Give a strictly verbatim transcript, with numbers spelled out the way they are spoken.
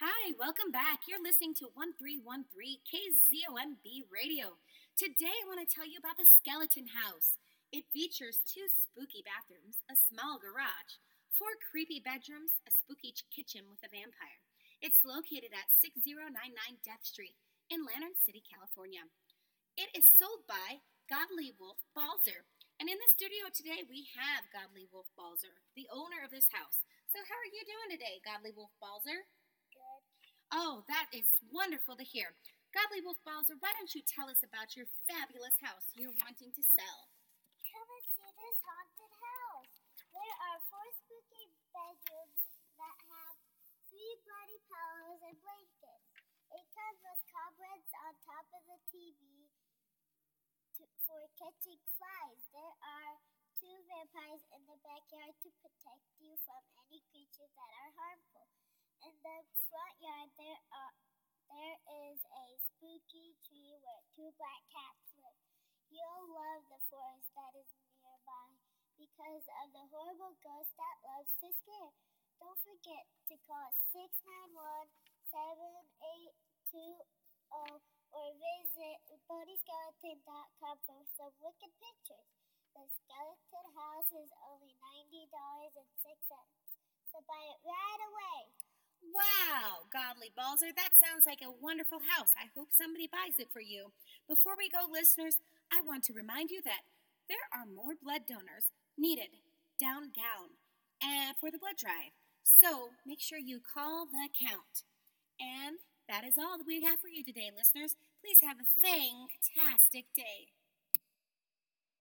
Hi, welcome back. You're listening to one three one three K Z O M B Radio. Today I want to tell you about the Skeleton House. It features two spooky bathrooms, a small garage, four creepy bedrooms, a spooky ch- kitchen with a vampire. It's located at six zero nine nine Death Street in Lantern City, California. It is sold by Godly Wolf Balzer. And in the studio today we have Godly Wolf Balzer, the owner of this house. So how are you doing today, Godly Wolf Balzer? Good. Oh, that is wonderful to hear. Godly Wolf Bowser, why don't you tell us about your fabulous house you're wanting to sell? Come and see this haunted house. There are four spooky bedrooms that have three bloody pillows and blankets. It comes with cobwebs on top of the T V to, for catching flies. There are two vampires in the backyard to protect you from any creatures that are harmful. In the front yard, there are there is a spooky tree where two black cats live. You'll love the forest that is nearby because of the horrible ghost that loves to scare. Don't forget to call six nine one, seven eight two zero or visit body skeleton dot com for some wicked pictures. The skeleton house is only ninety dollars and six cents, so buy it right away. Wow, Godly Balzer, that sounds like a wonderful house. I hope somebody buys it for you. Before we go, listeners, I want to remind you that there are more blood donors needed downtown and for the blood drive. So make sure you call the count. And that is all that we have for you today, listeners. Please have a fantastic day.